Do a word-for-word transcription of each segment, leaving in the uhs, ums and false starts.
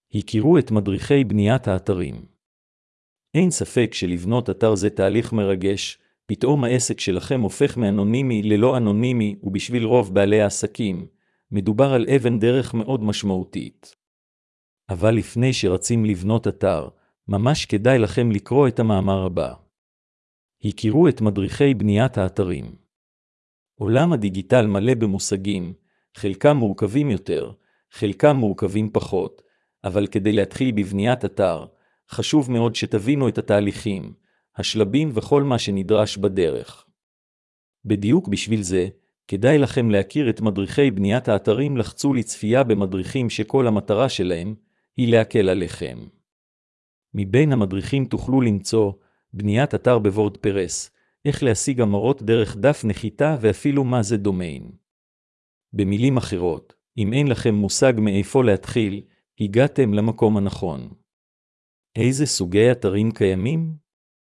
הכירו את מדריכי בניית האתרים. אין ספק שלבנות אתר זה תהליך מרגש, פתאום העסק שלכם הופך מאנונימי ללא אנונימי, ובשביל רוב בעלי העסקים, מדובר על אבן דרך מאוד משמעותית. אבל לפני שרצים לבנות אתר, ממש כדאי לכם לקרוא את המאמר הבא. הכירו את מדריכי בניית האתרים. עולם הדיגיטל מלא במושגים, חלקם מורכבים יותר, חלקם מורכבים פחות, אבל כדי להתחיל בבניית אתר, חשוב מאוד שתבינו את התהליכים, השלבים וכל מה שנדרש בדרך. בדיוק בשביל זה, כדאי לכם להכיר את מדריכי בניית האתרים. לחצו לצפייה במדריכים שכל המטרה שלהם היא להקל עליכם. מבין המדריכים תוכלו למצוא בניית אתר בוורדפרס, איך להשיג המרות דרך דף נחיתה ואפילו מה זה דומיין. במילים אחרות, אם אין לכם מושג מאיפה להתחיל, הגעתם למקום הנכון. איזה סוגי אתרים קיימים?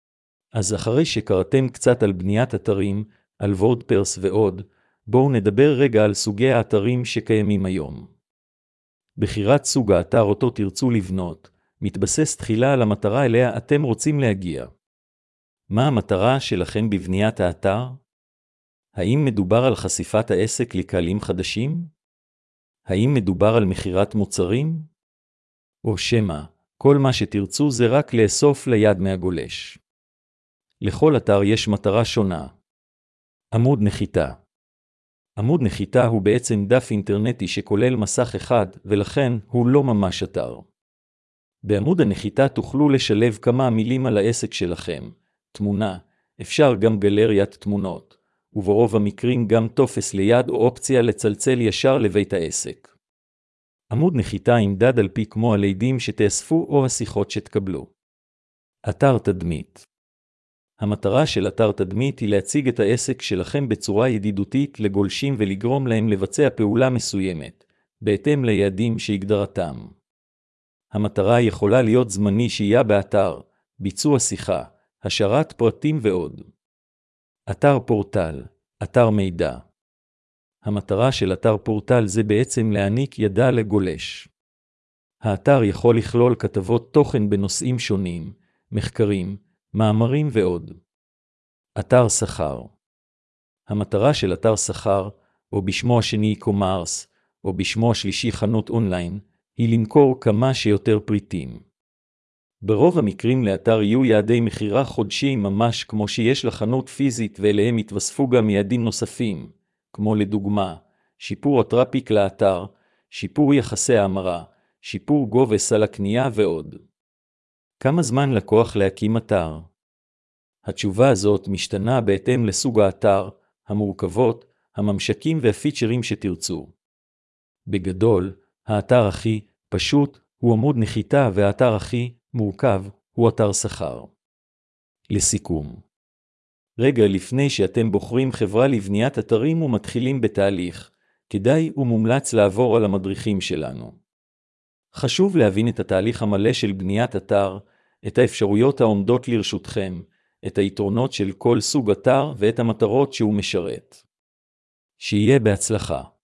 אז אחרי שקראתם קצת על בניית אתרים, על וורדפרס ועוד, בואו נדבר רגע על סוגי האתרים שקיימים היום. בחירת סוג האתר אותו תרצו לבנות, מתבסס תחילה על המטרה אליה אתם רוצים להגיע. מה המטרה שלכם בבניית האתר? האם מדובר על חשיפת העסק לקהלים חדשים? האם מדובר על מחירת מוצרים? או שמא, כל מה שתרצו זה רק לאסוף ליד מהגולש. לכל אתר יש מטרה שונה. עמוד נחיתה. עמוד נחיתה הוא בעצם דף אינטרנטי שכולל מסך אחד, ולכן הוא לא ממש אתר. בעמוד הנחיתה תוכלו לשלב כמה מילים על העסק שלכם, תמונה, אפשר גם גלריית תמונות, וברוב המקרים גם טופס ליד או אופציה לצלצל ישר לבית העסק. עמוד נחיתה ימדד על פי כמו הלידים שתאספו או השיחות שתקבלו. אתר תדמית. המטרה של אתר תדמית היא להציג את העסק שלכם בצורה ידידותית לגולשים ולגרום להם לבצע פעולה מסוימת, בהתאם ליעדים שהגדרתם. המטרה יכולה להיות זמני שהייה באתר, ביצוע שיחה, השארת פרטים ועוד. אתר פורטל, אתר מידע. המטרה של אתר פורטל זה בעצם להעניק ידע לגולש. האתר יכול לכלול כתבות תוכן בנושאים שונים, מחקרים, מאמרים ועוד. אתר שכר. המטרה של אתר שכר, או בשמו השני קומרס, או בשמו השלישי חנות אונליין, היא למכור כמה שיותר פריטים. ברוב המקרים לאתר יהיו יעדי מחירה חודשיים ממש כמו שיש לחנות פיזית, ואליהם יתווספו גם יעדים נוספים, כמו לדוגמה, שיפור הטראפיק לאתר, שיפור יחסי ההמרה, שיפור גובה סל הקנייה ועוד. כמה זמן לקוח להקים אתר? התשובה הזאת משתנה בהתאם לסוג האתר, המורכבות, הממשקים והפיצ'רים שתרצו. בגדול, האתר הכי פשוט הוא עמוד נחיתה, והאתר הכי מורכב הוא אתר שכר. לסיכום, רגע לפני שאתם בוחרים חברה לבניית אתרים ומתחילים בתהליך, כדאי ומומלץ לעבור על המדריכים שלנו. חשוב להבין את התהליך המלא של בניית אתר, את האפשרויות העומדות לרשותכם, את היתרונות של כל סוג אתר ואת המטרות שהוא משרת. שיהיה בהצלחה.